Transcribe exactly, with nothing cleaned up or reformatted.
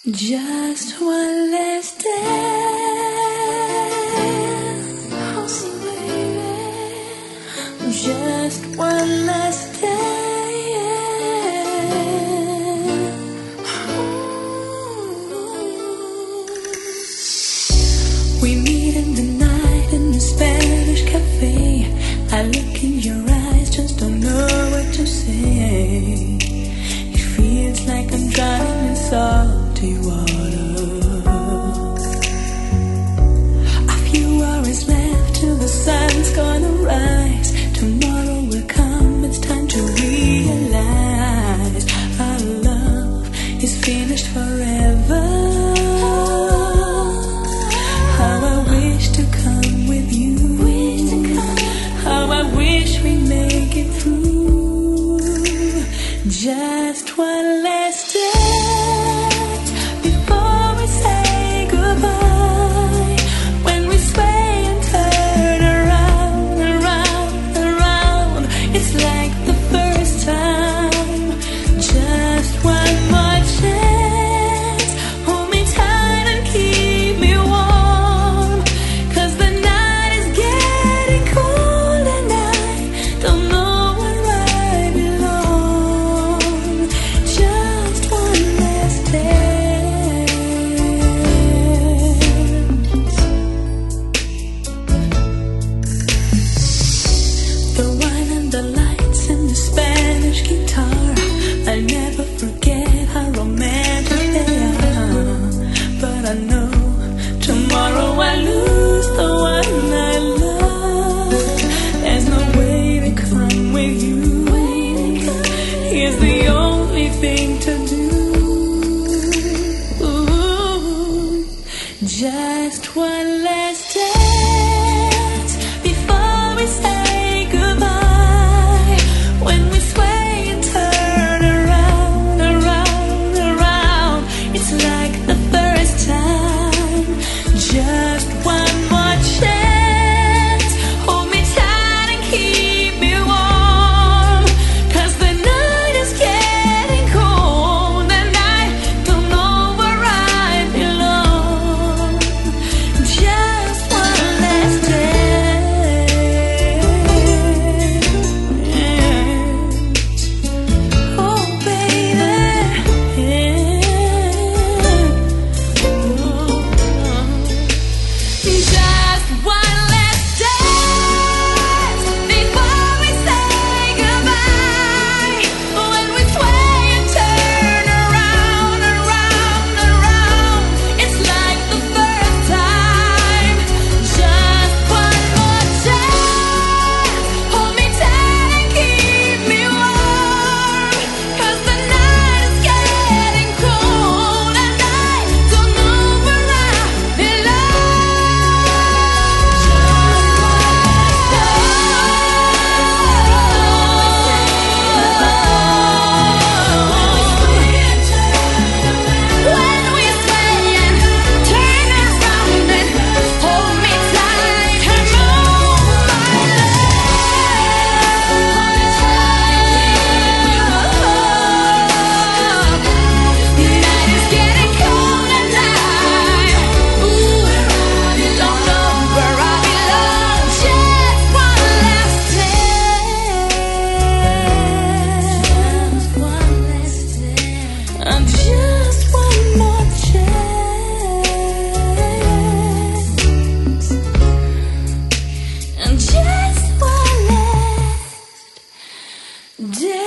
Just one last dance, oh see baby, just one last dance. We meet in the night in the Spanish cafe. I look in your eyes, just don't know what to say. It feels like I'm drowning in salty water. A few hours left till the sun's gonna rise. Tomorrow will come, it's time to realize our love is finished forever. How I wish to come with you. How I wish we make it through. Just one last dance before we say goodbye. When we sway and turn around, around, around, it's like the first time. Just one more chance. Hold me tight and keep me warm, 'cause the night is getting cold and I don't know where I belong. Just one last dance. The wine and the lights and the Spanish guitar, I'll never forget how romantic they are. But I know tomorrow I lose the one I love. There's no way to come with you. Here's the only thing to do. Just one last dance before we say goodbye. When we sway and turn around, around, around, it's like the first time. Just one more chance. Hold me tight and keep me warm, 'cause the night is getting cold and I don't know where I belong. Just one last dance. Oh baby, just one last dance before we say goodbye. When we sway and turn around, around, around, it's like the first time. Just one more chance. Hold me tight and keep me warm, 'cause the night is getting cold and I don't know where I belong. When we sway and turn around and hold me tight and move my love. The night is getting cold and I, ooh, don't know where I belong. Just one last dance. Just one last dance. And just one more chance. And just one last dance.